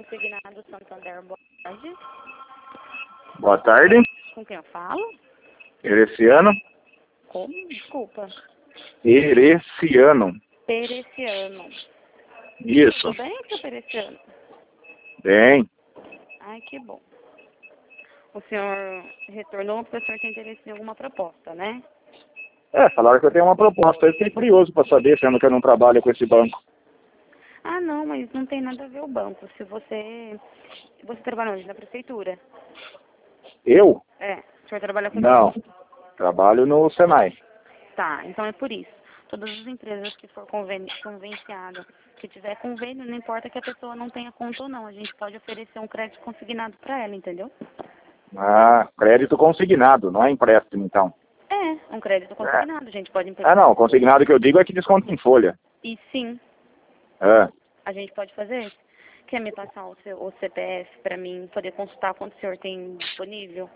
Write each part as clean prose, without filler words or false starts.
Consignado Santander, boa tarde. Boa tarde. Com quem eu falo? Hereciano. Como? Desculpa. Hereciano. Pereciano. Isso. Tudo bem, seu Pereciano? Bem. Ai, que bom. O senhor retornou porque o senhor tem interesse em alguma proposta, né? Falaram que eu tenho uma proposta. Eu fiquei curioso para saber, sendo que eu não trabalho com esse banco. Ah, não, mas não tem nada a ver o banco. Se você... Você trabalha onde? Na prefeitura? Eu? É. O senhor trabalha com Não. quem? Trabalho no Senai. Tá, então é por isso. Todas as empresas que for convenciada, que tiver convênio, não importa que a pessoa não tenha conta ou não, a gente pode oferecer um crédito consignado para ela, entendeu? Ah, crédito consignado, não é empréstimo, então. É, um crédito consignado, a gente pode Não, consignado que eu digo é que desconta em folha. E sim, É. a gente pode fazer isso. Quer me passar o CPF para mim poder consultar quanto o senhor tem disponível?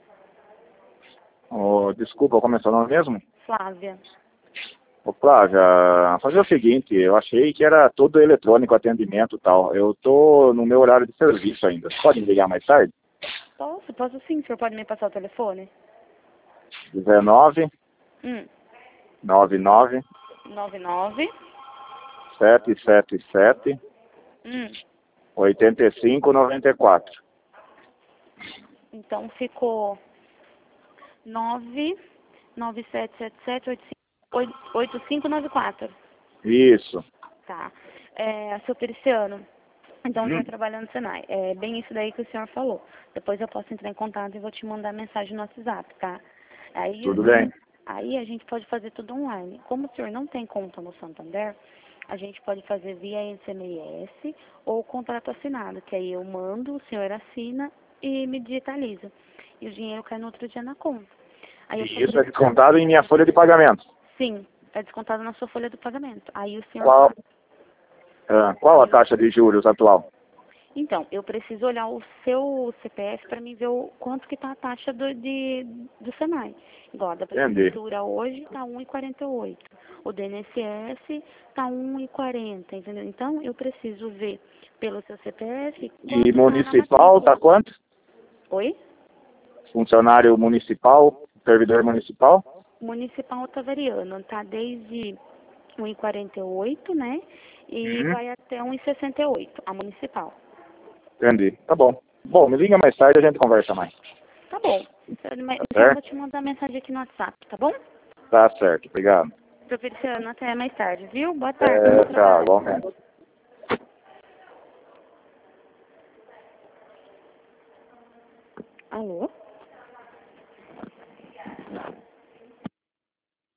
Oh, desculpa, como é seu nome mesmo? Flávia. Ô, Flávia, fazer o seguinte, eu achei que era todo eletrônico atendimento e tal. Eu tô no meu horário de serviço ainda. Você pode me ligar mais tarde? Posso sim, o senhor pode me passar o telefone? 19 99 99 777 hum. 8594. Então ficou 997778594. Isso. Tá. Seu Periciano, então o senhor trabalha no Senai. É bem isso daí que o senhor falou. Depois eu posso entrar em contato e vou te mandar mensagem no WhatsApp, tá? Aí, Tudo bem. Aí a gente pode fazer tudo online. Como o senhor não tem conta no Santander, a gente pode fazer via SMS ou contrato assinado, que aí eu mando, o senhor assina e me digitaliza. E o dinheiro cai no outro dia na conta. Aí E isso é descontado em minha folha de pagamento. Sim, é descontado na sua folha do pagamento. Aí o senhor... Qual a taxa de juros atual? Então, eu preciso olhar o seu CPF para mim ver o quanto que está a taxa do Senai. Igual a da prefeitura hoje está 1,48. O do INSS está 1,40, entendeu? Então, eu preciso ver pelo seu CPF... E municipal está quanto? Oi? Funcionário municipal, servidor municipal? Municipal está variando, está desde 1,48, né? E vai até 1,68, a municipal. Entendi. Tá bom. Bom, me liga mais tarde e a gente conversa mais. Tá bom. Então eu vou te mandar mensagem aqui no WhatsApp, tá bom? Tá certo, obrigado. Seu Feliciano, até mais tarde, viu? Boa tarde. Tchau, igualmente. Alô?